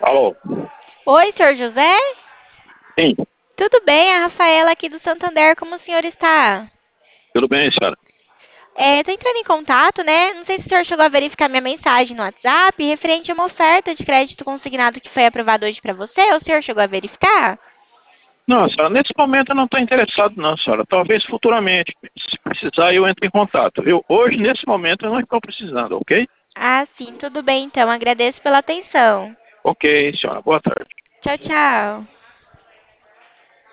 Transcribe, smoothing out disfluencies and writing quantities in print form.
Alô? Oi, senhor José? Sim, Tudo bem? A Rafaela aqui do Santander, como o senhor está? tudo bem, senhora? Tô entrando em contato, né? Não sei se o senhor chegou a verificar minha mensagem no WhatsApp referente a uma oferta de crédito consignado que foi aprovada hoje para você. O senhor chegou a verificar? Não, senhora, nesse momento eu não estou interessado, não, senhora. Talvez futuramente, se precisar, eu entre em contato. Hoje, nesse momento, eu não estou precisando, ok? Ah, sim, tudo bem então. Agradeço pela atenção. Ok, senhora. Boa tarde. Tchau, tchau.